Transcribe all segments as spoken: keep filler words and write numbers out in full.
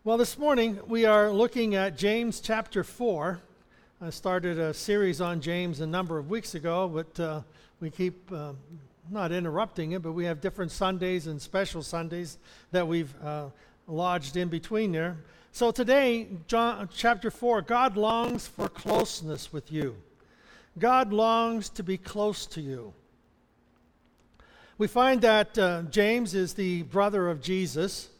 Well, this morning we are looking at James chapter four. I started a series on James a number of weeks ago, but uh, we keep uh, not interrupting it, but we have different Sundays and special Sundays that we've uh, lodged in between there. So today, John, chapter four, God longs for closeness with you. God longs to be close to you. We find that uh, James is the brother of Jesus,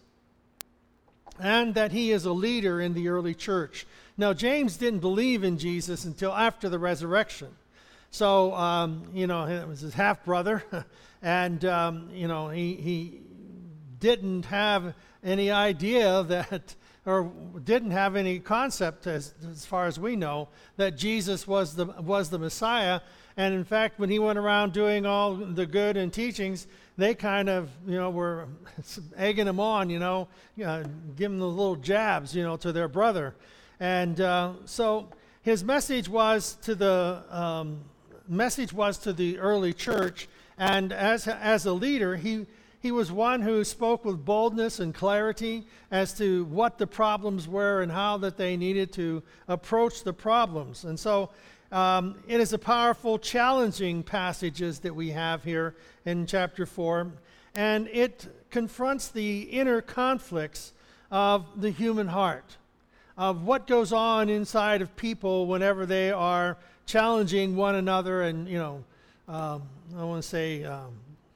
and that he is a leader in the early church. Now, James didn't believe in Jesus until after the resurrection. So, um, you know, it was his half-brother, and, um, you know, he, he didn't have any idea that, or didn't have any concept, as, as far as we know, that Jesus was the, was the Messiah. And in fact, when he went around doing all the good and teachings, they kind of, you know, were egging him on, you know, uh, giving the little jabs, you know, to their brother. And uh, so his message was to the um, message was to the early church, and as as a leader, he he was one who spoke with boldness and clarity as to what the problems were and how that they needed to approach the problems. And so Um, it is a powerful, challenging passages that we have here in chapter four, and it confronts the inner conflicts of the human heart, of what goes on inside of people whenever they are challenging one another, and, you know, um, I want to say, um,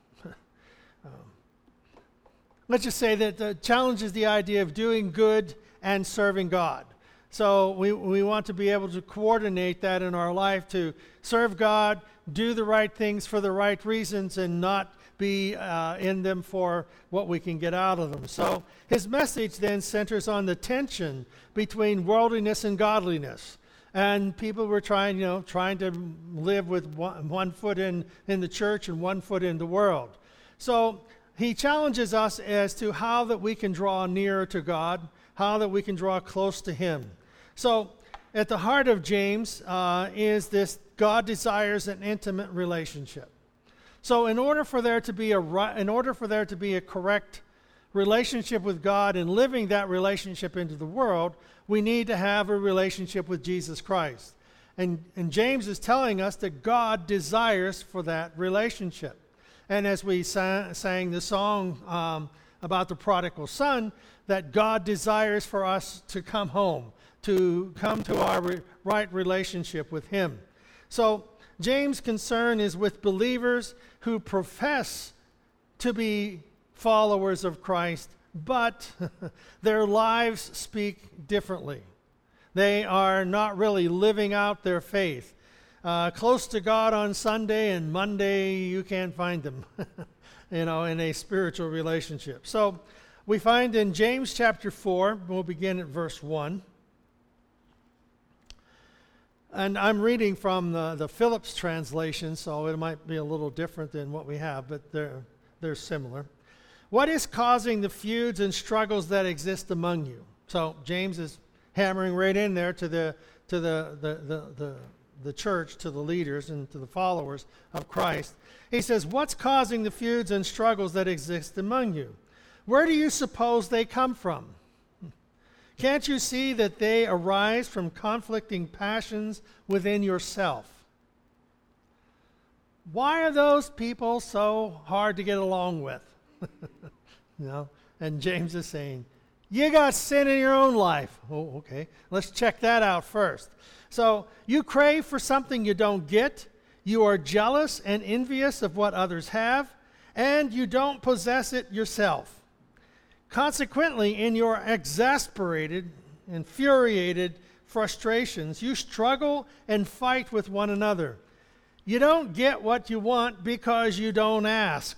um, let's just say that the challenge is the idea of doing good and serving God. So we, we want to be able to coordinate that in our life to serve God, do the right things for the right reasons, and not be uh, in them for what we can get out of them. So his message then centers on the tension between worldliness and godliness. And people were trying, you know, trying to live with one, one foot in, in the church and one foot in the world. So he challenges us as to how that we can draw nearer to God, how that we can draw close to him. So, at the heart of James uh, is this: God desires an intimate relationship. So, in order for there to be a ri- in order for there to be a correct relationship with God and living that relationship into the world, we need to have a relationship with Jesus Christ. And, and James is telling us that God desires for that relationship. And as we sang, sang the song um, about the prodigal son, that God desires for us to come home, to come to our re- right relationship with him. So James' concern is with believers who profess to be followers of Christ, but their lives speak differently. They are not really living out their faith. Uh, close to God on Sunday, and Monday you can't find them, you know, in a spiritual relationship. So we find in James chapter four, we'll begin at verse one. And I'm reading from the, the Phillips translation, so it might be a little different than what we have, but they're, they're similar. What is causing the feuds and struggles that exist among you? So James is hammering right in there to the to the the, the, the, the church, to the leaders, and to the followers of Christ. He says, what's causing the feuds and struggles that exist among you? Where do you suppose they come from? Can't you see that they arise from conflicting passions within yourself? Why are those people so hard to get along with? You know, and James is saying, you got sin in your own life. Oh, okay. Let's check that out first. So, you crave for something you don't get. You are jealous and envious of what others have, and you don't possess it yourself. Consequently, in your exasperated, infuriated frustrations, you struggle and fight with one another. You don't get what you want because you don't ask.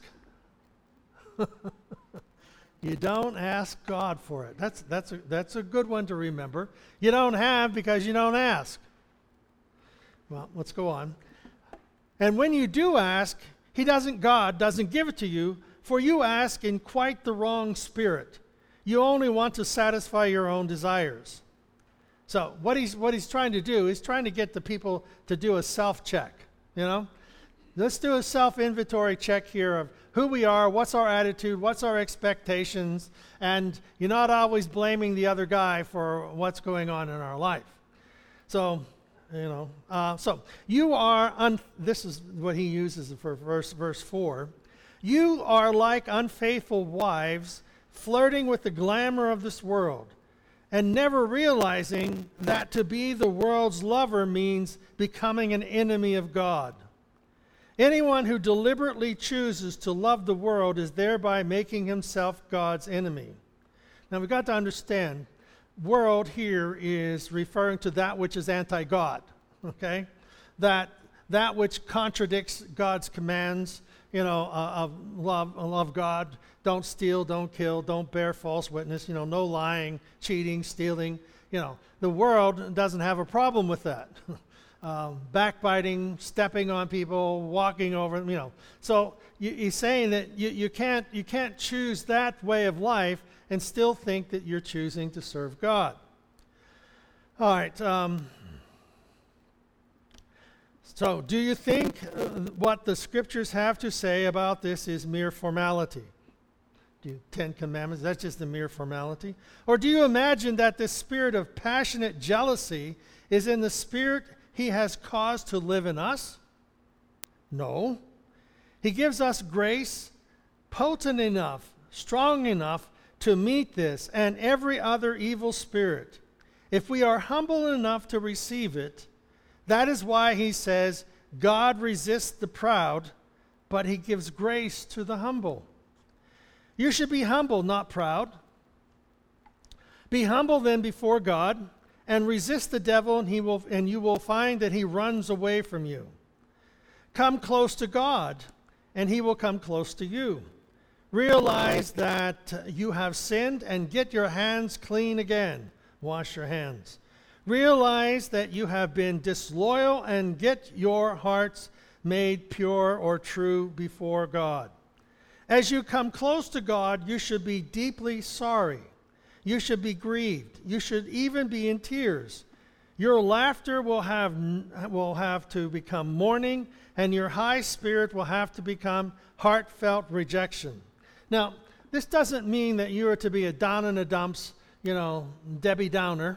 You don't ask God for it. That's, that's, a, that's a good one to remember. You don't have because you don't ask. Well, let's go on. And when you do ask, he doesn't, God doesn't give it to you, for you ask in quite the wrong spirit. You only want to satisfy your own desires. So what he's what he's trying to do is trying to get the people to do a self-check, you know? let's do a self-inventory check here of who we are, what's our attitude, what's our expectations, and you're not always blaming the other guy for what's going on in our life. So, you know, uh, so you are, un- this is what he uses for verse, verse four. You are like unfaithful wives flirting with the glamour of this world and never realizing that to be the world's lover means becoming an enemy of God. Anyone who deliberately chooses to love the world is thereby making himself God's enemy. Now we've got to understand, world here is referring to that which is anti-God, okay? That that which contradicts God's commands, you know, uh, of love, uh, love God, don't steal, don't kill, don't bear false witness, you know, no lying, cheating, stealing. You know, the world doesn't have a problem with that. Um, backbiting, stepping on people, walking over them, you know. So you, he's saying that you, you can't you can't choose that way of life and still think that you're choosing to serve God. All right. Um, so do you think uh, what the scriptures have to say about this is mere formality? Do you, Ten Commandments, that's just a mere formality? Or do you imagine that this spirit of passionate jealousy is in the spirit he has caused to live in us? No. He gives us grace potent enough, strong enough to meet this and every other evil spirit. If we are humble enough to receive it, that is why he says, God resists the proud, but he gives grace to the humble. You should be humble, not proud. Be humble then before God, and resist the devil, and he will, and you will find that he runs away from you. Come close to God, and he will come close to you. Realize that you have sinned, and get your hands clean again. Wash your hands. Realize that you have been disloyal, and get your hearts made pure or true before God. As you come close to God, you should be deeply sorry. You should be grieved. You should even be in tears. Your laughter will have, will have to become mourning, and your high spirit will have to become heartfelt rejection. Now, this doesn't mean that you are to be a down in the dumps, you know, Debbie Downer.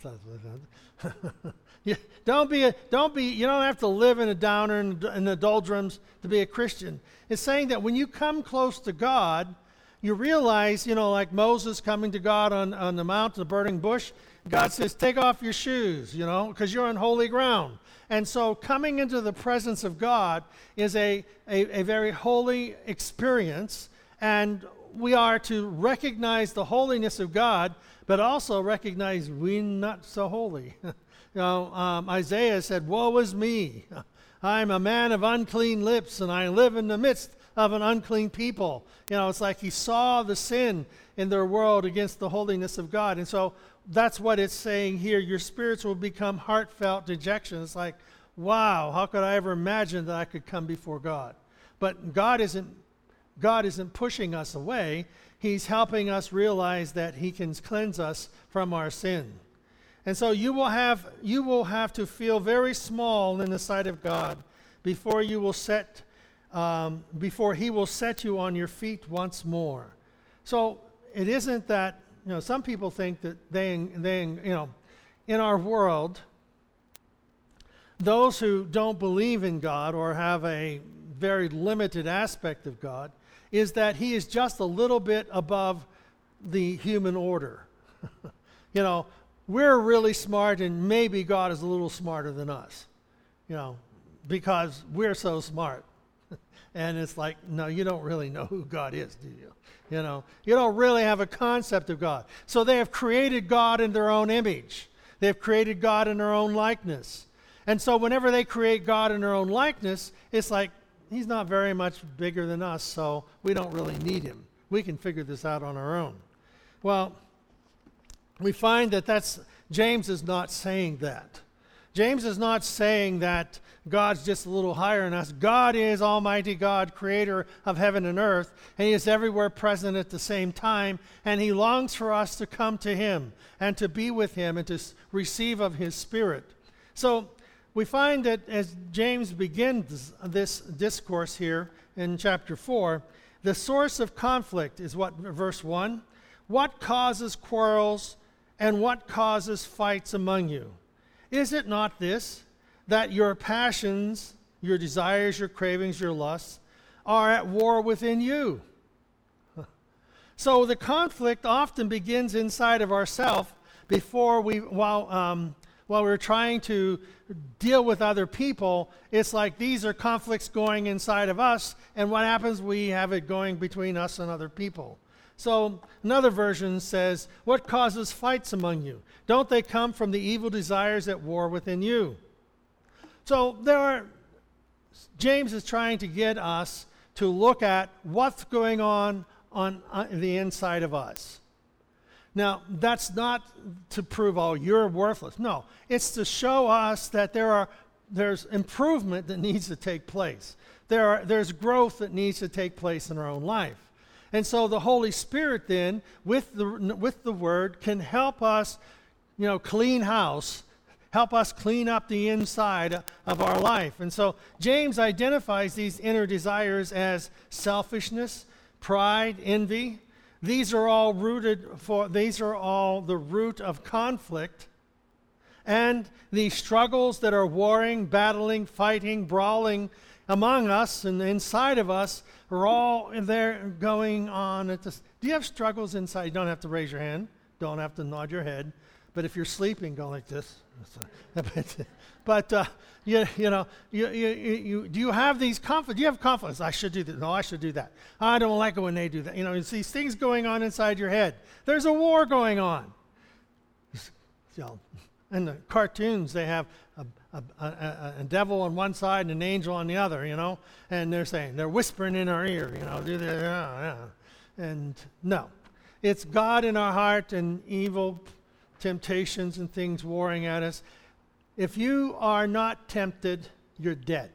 you, don't be a, don't be. You don't have to live in a downer and in the doldrums to be a Christian. It's saying that when you come close to God, you realize, you know, like Moses coming to God on, on the mount, the burning bush, God says, take off your shoes, you know, because you're on holy ground. And so coming into the presence of God is a, a, a very holy experience, and we are to recognize the holiness of God, but also recognize we're not so holy. you know, um, Isaiah said, woe is me. I'm a man of unclean lips, and I live in the midst of an unclean people. You know, it's like he saw the sin in their world against the holiness of God. And so that's what it's saying here. Your spirits will become heartfelt dejection. It's like, wow, how could I ever imagine that I could come before God? But God isn't, God isn't pushing us away. He's helping us realize that he can cleanse us from our sin. And so you will have, you will have to feel very small in the sight of God before you will set Um, before he will set you on your feet once more. So it isn't that, you know, some people think that they, they, you know, in our world, those who don't believe in God or have a very limited aspect of God is that he is just a little bit above the human order. You know, we're really smart, and maybe God is a little smarter than us, you know, because we're so smart. And it's like, no, you don't really know who God is, do you? You know, you don't really have a concept of God. So they have created God in their own image. They've created God in their own likeness. And so whenever they create God in their own likeness, it's like, he's not very much bigger than us, so we don't really need him. We can figure this out on our own. Well, we find that that's, James is not saying that. James is not saying that God's just a little higher than us. God is Almighty God, creator of heaven and earth, and he is everywhere present at the same time, and he longs for us to come to him and to be with him and to receive of his Spirit. So we find that as James begins this discourse here in chapter four, the source of conflict is what, verse one? What causes quarrels and what causes fights among you? Is it not this, that your passions, your desires, your cravings, your lusts, are at war within you? So the conflict often begins inside of ourselves before we, while, um, while we're trying to deal with other people. It's like these are conflicts going inside of us, and what happens? We have it going between us and other people. So another version says, what causes fights among you? Don't they come from the evil desires at war within you? So there are, James is trying to get us to look at what's going on on uh, the inside of us. Now, that's not to prove, oh, you're worthless. No, it's to show us that there are there's improvement that needs to take place. There are there's growth that needs to take place in our own life. And so the Holy Spirit then, with the with the Word, can help us, you know, clean house, help us clean up the inside of our life. And so James identifies these inner desires as selfishness, pride, envy. These are all rooted for, these are all the root of conflict. And the struggles that are warring, battling, fighting, brawling among us and inside of us are all there going on at this. Do you have struggles inside? You don't have to raise your hand. Don't have to nod your head. But if you're sleeping, go like this. But, uh, you, you know, you, you, you, do you have these conflicts? Do you have conflicts? I should do this. No, I should do that. I don't like it when they do that. You know, it's these things going on inside your head. There's a war going on. You know, in the cartoons, they have a, a, a, a devil on one side and an angel on the other, you know, and they're saying, they're whispering in our ear, you know, do they? Yeah, yeah. And no, it's God in our heart and evil temptations and things warring at us. If you are not tempted, you're dead.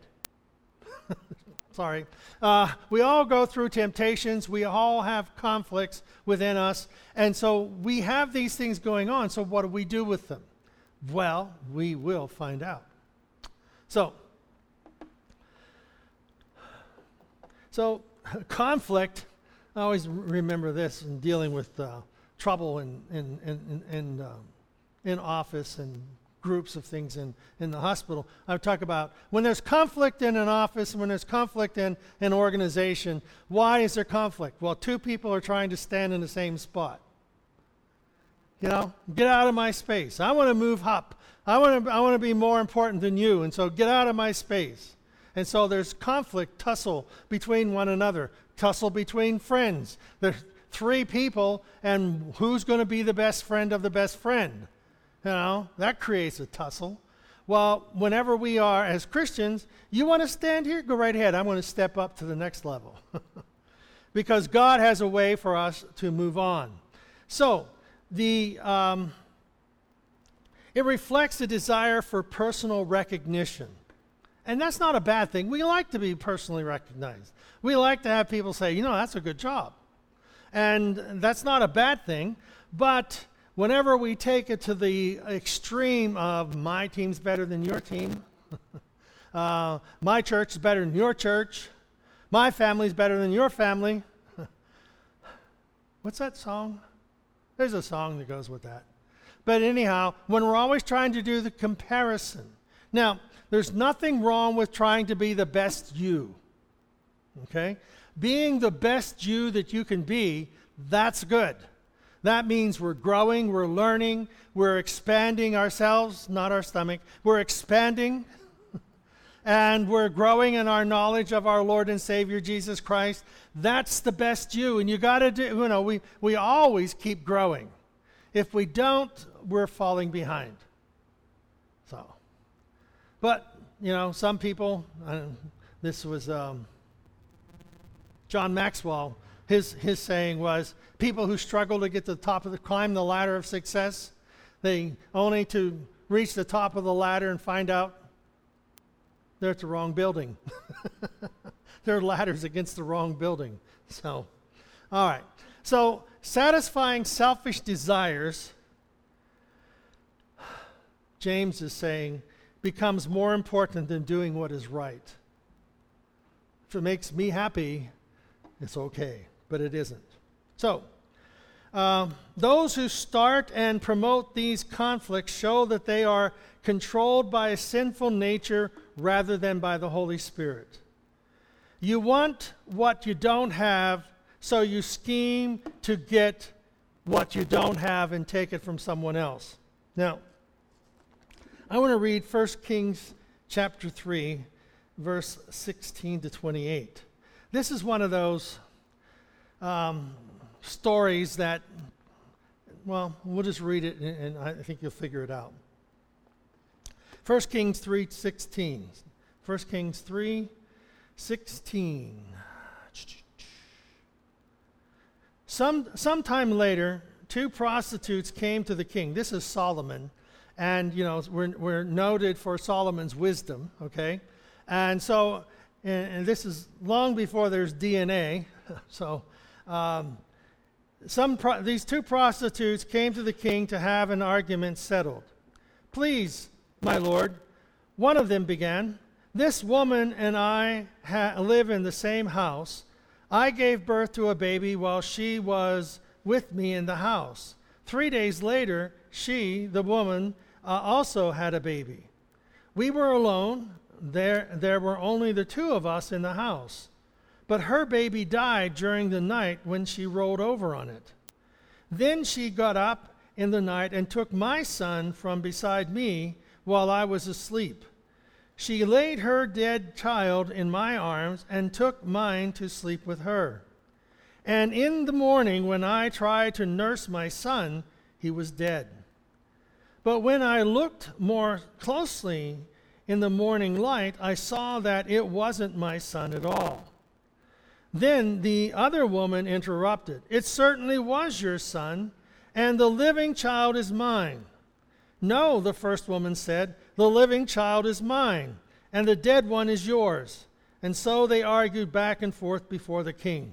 Sorry. Uh, we all go through temptations. We all have conflicts within us. And so we have these things going on. So what do we do with them? Well, we will find out. So, so conflict, I always remember this in dealing with uh, trouble in, in, in, in, in, um, in office and groups of things in, in the hospital. I would talk about when there's conflict in an office, when there's conflict in an organization, why is there conflict? Well, two people are trying to stand in the same spot. You know, get out of my space. I want to move up. I want to I want to be more important than you, and so get out of my space. And so there's conflict, tussle between one another, tussle between friends. There's three people, and who's going to be the best friend of the best friend? You know, that creates a tussle. Well, whenever we are, as Christians, you want to stand here? Go right ahead. I'm going to step up to the next level. Because God has a way for us to move on. So, the um, it reflects a desire for personal recognition. And that's not a bad thing. We like to be personally recognized. We like to have people say, you know, that's a good job. And that's not a bad thing, but whenever we take it to the extreme of my team's better than your team, uh, my church is better than your church, my family's better than your family. What's that song? There's a song that goes with that. But anyhow, when we're always trying to do the comparison. Now, there's nothing wrong with trying to be the best you. Okay? Being the best you that you can be, that's good. That means we're growing, we're learning, we're expanding ourselves, not our stomach. We're expanding, and we're growing in our knowledge of our Lord and Savior Jesus Christ. That's the best you, and you got to do, you know, we, we always keep growing. If we don't, we're falling behind. So, but, you know, some people, uh, this was um, John Maxwell. His his saying was, people who struggle to get to the top of the, climb the ladder of success, they only to reach the top of the ladder and find out they're at the wrong building. Their ladder's against the wrong building. So, all right. So, satisfying selfish desires, James is saying, becomes more important than doing what is right. If it makes me happy, it's okay, but it isn't. So, uh, those who start and promote these conflicts show that they are controlled by a sinful nature rather than by the Holy Spirit. You want what you don't have, so you scheme to get what you don't have and take it from someone else. Now, I want to read First Kings chapter three, verse sixteen to twenty-eight. This is one of those um, stories that, well, we'll just read it and, and I think you'll figure it out. First Kings three sixteen. First Kings three sixteen. Some sometime later, two prostitutes came to the king. This is Solomon, and you know we're we're noted for Solomon's wisdom. Okay, and so and, and this is long before there's D N A. So um, some pro- these two prostitutes came to the king to have an argument settled. Please, my lord, one of them began. This woman and I ha- live in the same house. I gave birth to a baby while she was with me in the house. Three days later, she, the woman, uh, also had a baby. We were alone. There, there were only the two of us in the house. But her baby died during the night when she rolled over on it. Then she got up in the night and took my son from beside me while I was asleep. She laid her dead child in my arms and took mine to sleep with her. And in the morning, when I tried to nurse my son, he was dead. But when I looked more closely in the morning light, I saw that it wasn't my son at all. Then the other woman interrupted. It certainly was your son, and the living child is mine. No, the first woman said, the living child is mine, and the dead one is yours. And so they argued back and forth before the king.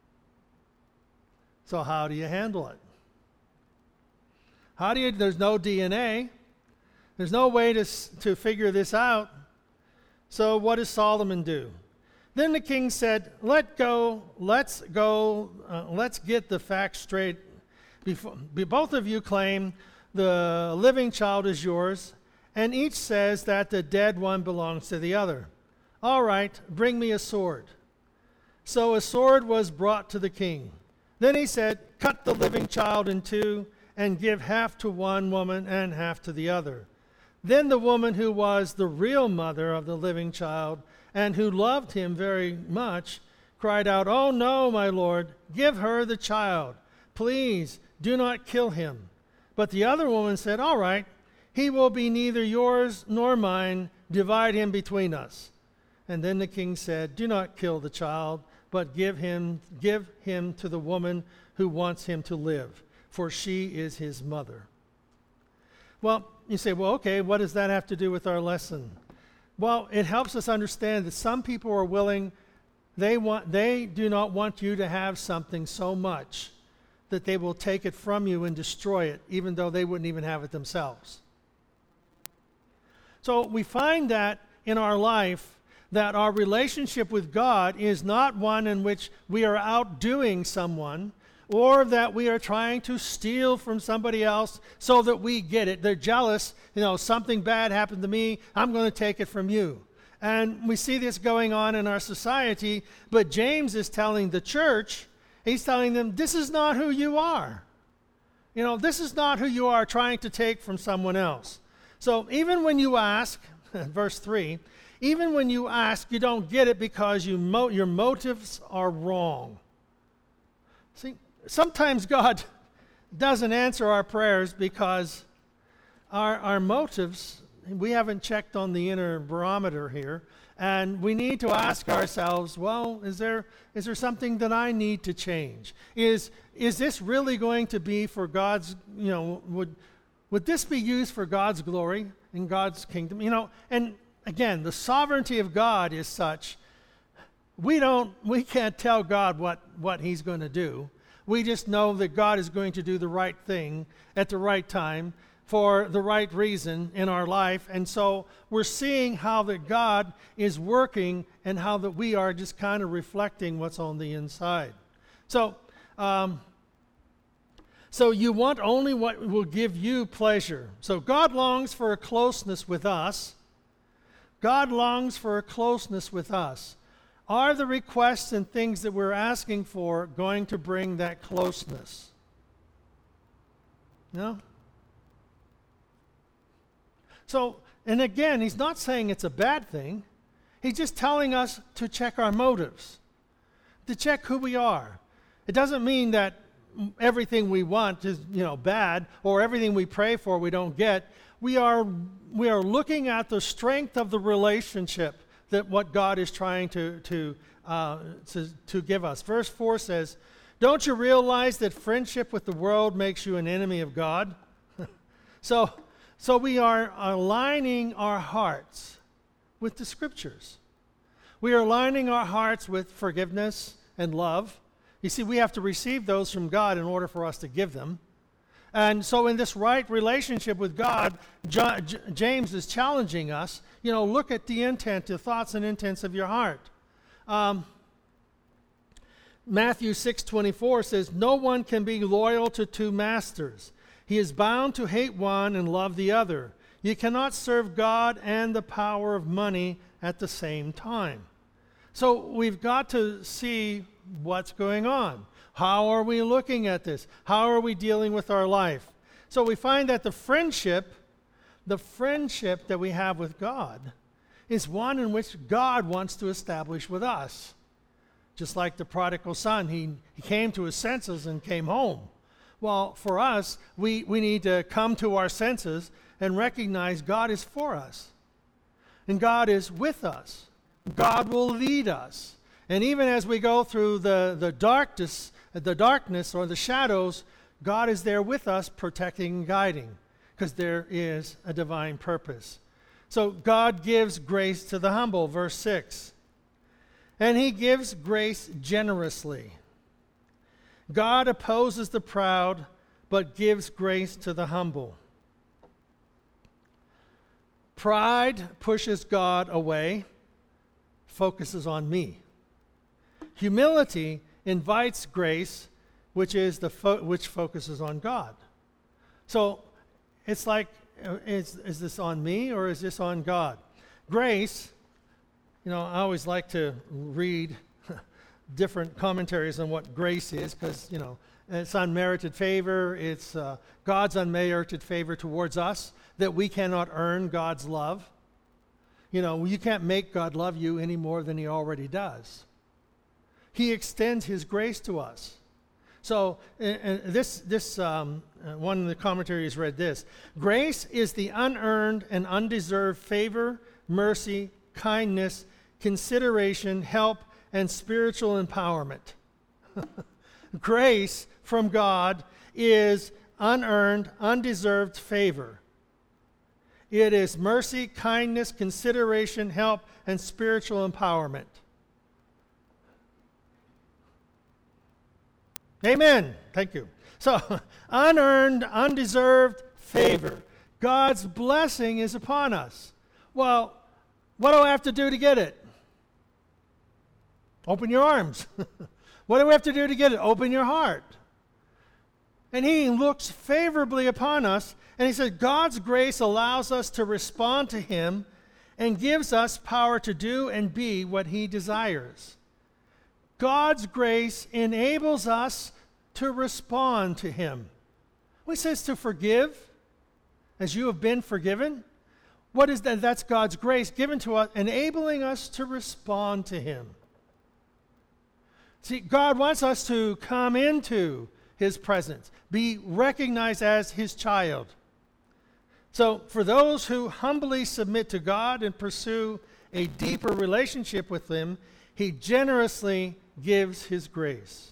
So how do you handle it? How do you, there's no D N A. There's no way to, to figure this out. So what does Solomon do? Then the king said, let go, let's go, uh, let's get the facts straight. Before, both of you claim the living child is yours, and each says that the dead one belongs to the other. All right, bring me a sword. So a sword was brought to the king. Then he said, cut the living child in two and give half to one woman and half to the other. Then the woman who was the real mother of the living child and who loved him very much cried out, oh no, my lord, give her the child. Please do not kill him. But the other woman said, all right, he will be neither yours nor mine. Divide him between us. And then the king said, do not kill the child, but give him, give him to the woman who wants him to live, for she is his mother. Well, you say, well, okay, what does that have to do with our lesson? Well, it helps us understand that some people are willing, they want, they do not want you to have something so much that they will take it from you and destroy it, even though they wouldn't even have it themselves. So we find that in our life, that our relationship with God is not one in which we are outdoing someone, or that we are trying to steal from somebody else so that we get it. They're jealous, you know, something bad happened to me, I'm going to take it from you. And we see this going on in our society, but James is telling the church, he's telling them, this is not who you are. You know, this is not who you are trying to take from someone else. So even when you ask, verse three, even when you ask, you don't get it because you mo- your motives are wrong. See, sometimes God doesn't answer our prayers because our, our motives, we haven't checked on the inner barometer here, and we need to ask ourselves, well, is there is there something that I need to change? Is is this really going to be for God's, you know, would would this be used for God's glory in God's kingdom? You know, and again, the sovereignty of God is such, we don't we can't tell God what, what he's going to do. We just know that God is going to do the right thing at the right time. for the right reason in our life. And so we're seeing how that God is working and how that we are just kind of reflecting what's on the inside. So, um, so you want only what will give you pleasure. So God longs for a closeness with us. God longs for a closeness with us. Are the requests and things that we're asking for going to bring that closeness? No? So, and again, he's not saying it's a bad thing. He's just telling us to check our motives, to check who we are. It doesn't mean that everything we want is, you know, bad, or everything we pray for we don't get. We are we are looking at the strength of the relationship that what God is trying to to uh, to, to give us. Verse four says, "Don't you realize that friendship with the world makes you an enemy of God?" so. So we are aligning our hearts with the Scriptures. We are aligning our hearts with forgiveness and love. You see, we have to receive those from God in order for us to give them. And so in this right relationship with God, J- J- James is challenging us, you know, look at the intent, the thoughts and intents of your heart. Um, Matthew six twenty-four says, "No one can be loyal to two masters. He is bound to hate one and love the other. You cannot serve God and the power of money at the same time." So we've got to see what's going on. How are we looking at this? How are we dealing with our life? So we find that the friendship, the friendship that we have with God is one in which God wants to establish with us. Just like the prodigal son, he, he came to his senses and came home. Well, for us, we, we need to come to our senses and recognize God is for us. And God is with us. God will lead us. And even as we go through the, the darkness, the darkness or the shadows, God is there with us, protecting and guiding, because there is a divine purpose. So God gives grace to the humble, verse six. And he gives grace generously. God opposes the proud, but gives grace to the humble. Pride pushes God away, focuses on me. Humility invites grace, which is the fo- which focuses on God. So it's like, uh, is, is this on me or is this on God? Grace, you know, I always like to read different commentaries on what grace is, because, you know, it's unmerited favor. It's uh, God's unmerited favor towards us, that we cannot earn God's love. You know, you can't make God love you any more than he already does. He extends his grace to us. So and, and this, this um, uh, one of the commentaries read this: "Grace is the unearned and undeserved favor, mercy, kindness, consideration, help, and spiritual empowerment." Grace from God is unearned, undeserved favor. It is mercy, kindness, consideration, help, and spiritual empowerment. Amen. Thank you. So, unearned, undeserved favor. God's blessing is upon us. Well, what do I have to do to get it? Open your arms. What do we have to do to get it? Open your heart. And he looks favorably upon us, and he said God's grace allows us to respond to him and gives us power to do and be what he desires. God's grace enables us to respond to him. Well, he says to forgive as you have been forgiven. What is that? That's God's grace given to us, enabling us to respond to him. See, God wants us to come into his presence, be recognized as his child. So for those who humbly submit to God and pursue a deeper relationship with him, he generously gives his grace.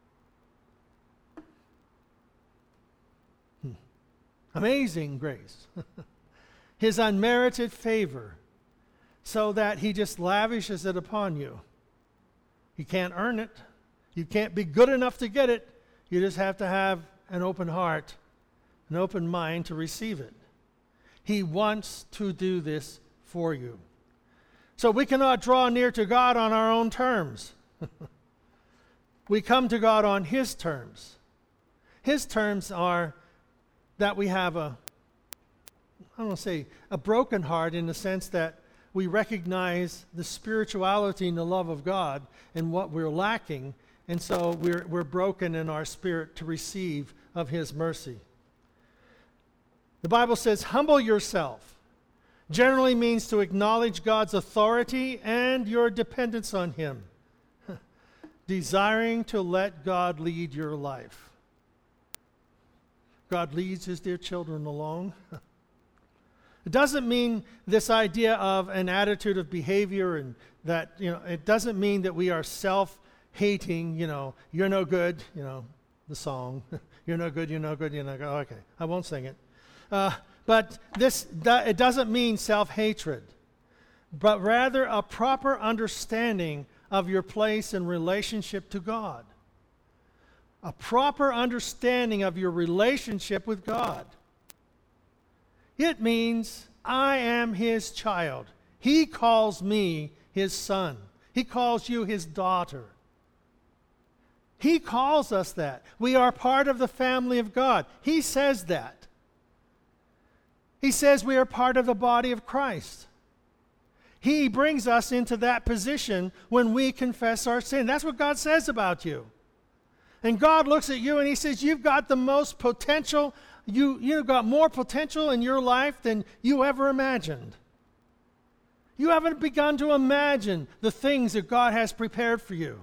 Hmm. Amazing grace. His unmerited favor, so that he just lavishes it upon you. You can't earn it. You can't be good enough to get it. You just have to have an open heart an open mind to receive it. He wants to do this for you. So we cannot draw near to God on our own terms. We come to God on His terms. His terms are that we have a, I don't want to say a broken heart, in the sense that we recognize the spirituality and the love of God and what we're lacking, and so we're, we're broken in our spirit to receive of His mercy. The Bible says, humble yourself. Generally means to acknowledge God's authority and your dependence on Him, desiring to let God lead your life. God leads His dear children along. It doesn't mean this idea of an attitude of behavior, and that, you know, it doesn't mean that we are self-hating, you know, you're no good, you know, the song, you're no good, you're no good, you're no good. Oh, okay, I won't sing it. Uh, but this, it doesn't mean self-hatred, but rather a proper understanding of your place in relationship to God. A proper understanding of your relationship with God. It means I am His child. He calls me His son. He calls you His daughter. He calls us that. We are part of the family of God. He says that. He says we are part of the body of Christ. He brings us into that position when we confess our sin. That's what God says about you. And God looks at you and He says, you've got the most potential, you, you've got more potential in your life than you ever imagined. You haven't begun to imagine the things that God has prepared for you.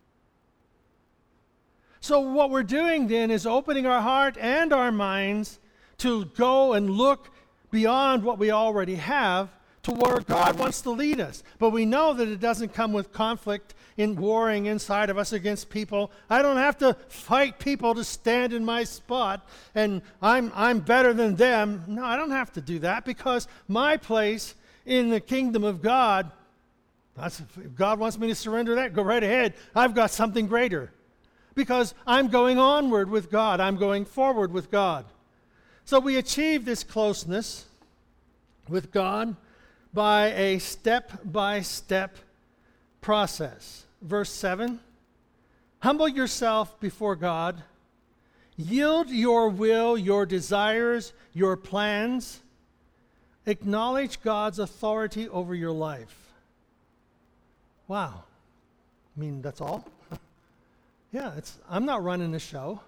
So what we're doing then is opening our heart and our minds to go and look beyond what we already have to where God wants to lead us. But we know that it doesn't come with conflict in warring inside of us against people. I don't have to fight people to stand in my spot and I'm I'm better than them. No, I don't have to do that, because my place in the kingdom of God, that's, if God wants me to surrender that, go right ahead. I've got something greater, because I'm going onward with God. I'm going forward with God. So we achieve this closeness with God by a step-by-step process. Verse seven, humble yourself before God. Yield your will, your desires, your plans. Acknowledge God's authority over your life. Wow. I mean, that's all? Yeah, it's, I'm not running the show.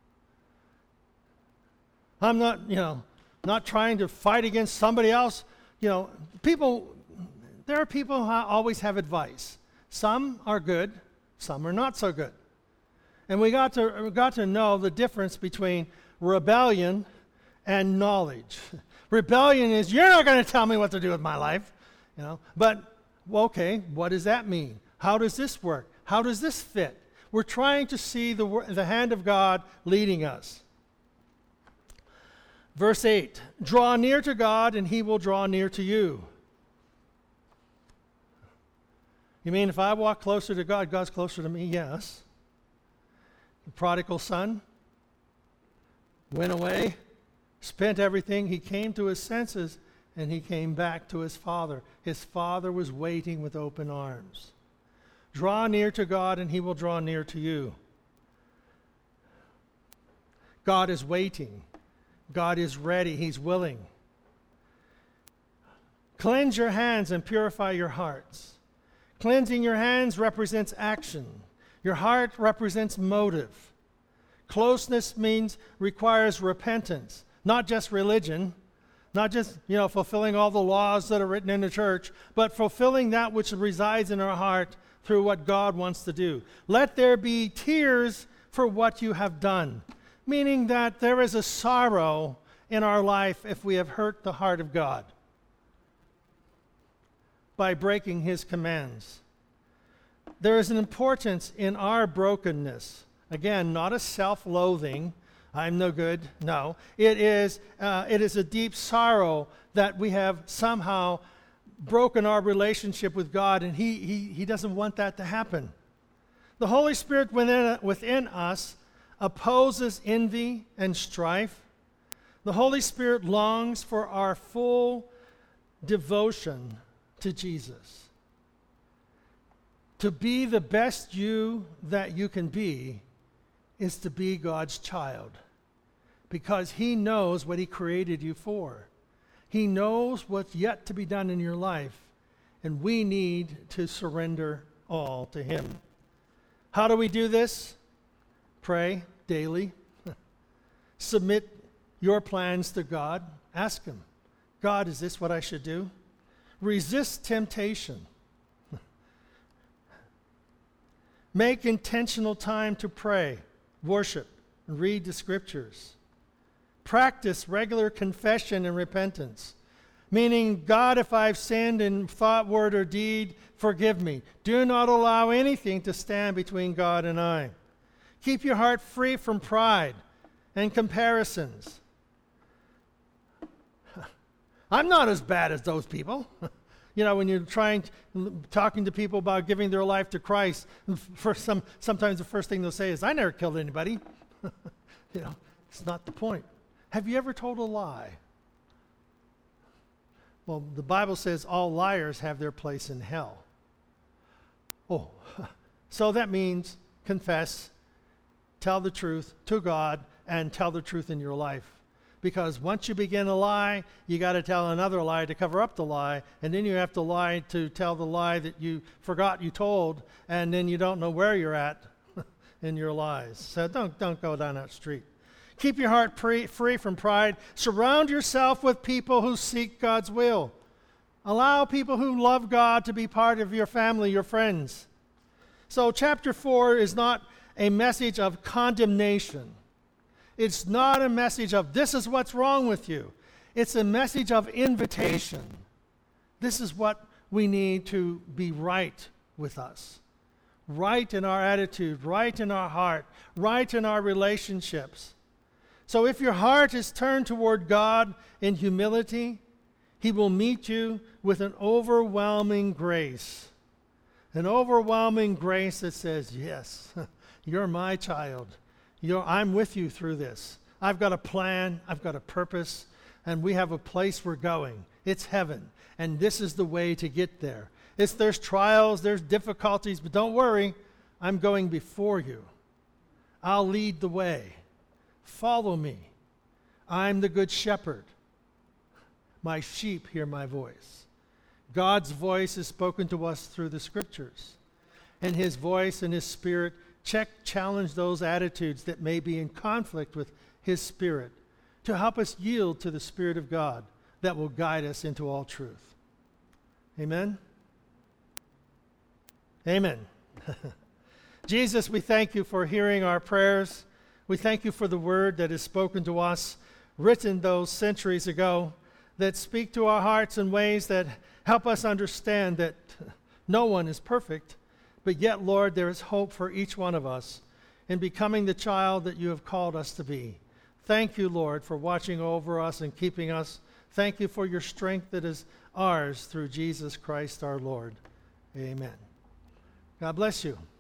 I'm not, you know, not trying to fight against somebody else. You know, people, there are people who always have advice. Some are good, some are not so good. And we got to, we got to know the difference between rebellion and knowledge. Rebellion is, you're not going to tell me what to do with my life. You know, but, well, okay, what does that mean? How does this work? How does this fit? We're trying to see the, the hand of God leading us. Verse eight, draw near to God and He will draw near to you. You mean if I walk closer to God, God's closer to me? Yes. The prodigal son went away, spent everything. He came to his senses and he came back to his father. His father was waiting with open arms. Draw near to God and He will draw near to you. God is waiting. God is ready. He's willing. Cleanse your hands and purify your hearts. Cleansing your hands represents action. Your heart represents motive. Closeness means, requires repentance, not just religion, not just, you know, fulfilling all the laws that are written in the church, but fulfilling that which resides in our heart through what God wants to do. Let there be tears for what you have done. Meaning that there is a sorrow in our life if we have hurt the heart of God by breaking His commands. There is an importance in our brokenness. Again, not a self-loathing, I'm no good, no. It is, uh, it is a deep sorrow that we have somehow broken our relationship with God, and He, he, he doesn't want that to happen. The Holy Spirit within, within us opposes envy and strife. The Holy Spirit longs for our full devotion to Jesus. To be the best you that you can be is to be God's child, because he knows what he created you for. He knows what's yet to be done in your life, and we need to surrender all to him. How do we do this? Pray daily. Submit your plans to God. Ask him, God, is this what I should do? Resist temptation. Make intentional time to pray, worship, and read the scriptures. Practice regular confession and repentance, meaning, God, if I've sinned in thought, word, or deed, forgive me. Do not allow anything to stand between God and I. Keep your heart free from pride and comparisons. I'm not as bad as those people. You know, when you're trying, talking to people about giving their life to Christ, for some, sometimes the first thing they'll say is, I never killed anybody. You know, it's not the point. Have you ever told a lie? Well, the Bible says all liars have their place in hell. Oh, so that means confess, tell the truth to God, and tell the truth in your life. Because once you begin a lie, you got to tell another lie to cover up the lie, and then you have to lie to tell the lie that you forgot you told, and then you don't know where you're at in your lies. So don't, don't go down that street. Keep your heart pre- free from pride. Surround yourself with people who seek God's will. Allow people who love God to be part of your family, your friends. So chapter four is not a message of condemnation. It's not a message of this is what's wrong with you. It's a message of invitation. This is what we need to be right with us. Right in our attitude, right in our heart, right in our relationships. So if your heart is turned toward God in humility, he will meet you with an overwhelming grace. An overwhelming grace that says, yes, you're my child. You're, I'm with you through this. I've got a plan. I've got a purpose. And we have a place we're going. It's heaven. And this is the way to get there. It's, there's trials, there's difficulties, but don't worry. I'm going before you. I'll lead the way. Follow me. I'm the good shepherd. My sheep hear my voice. God's voice is spoken to us through the scriptures. And his voice and his spirit check, challenge those attitudes that may be in conflict with his spirit to help us yield to the Spirit of God that will guide us into all truth. Amen? Amen. Jesus, we thank you for hearing our prayers. We thank you for the word that is spoken to us, written those centuries ago, that speak to our hearts in ways that help us understand that no one is perfect, but yet, Lord, there is hope for each one of us in becoming the child that you have called us to be. Thank you, Lord, for watching over us and keeping us. Thank you for your strength that is ours through Jesus Christ our Lord. Amen. God bless you.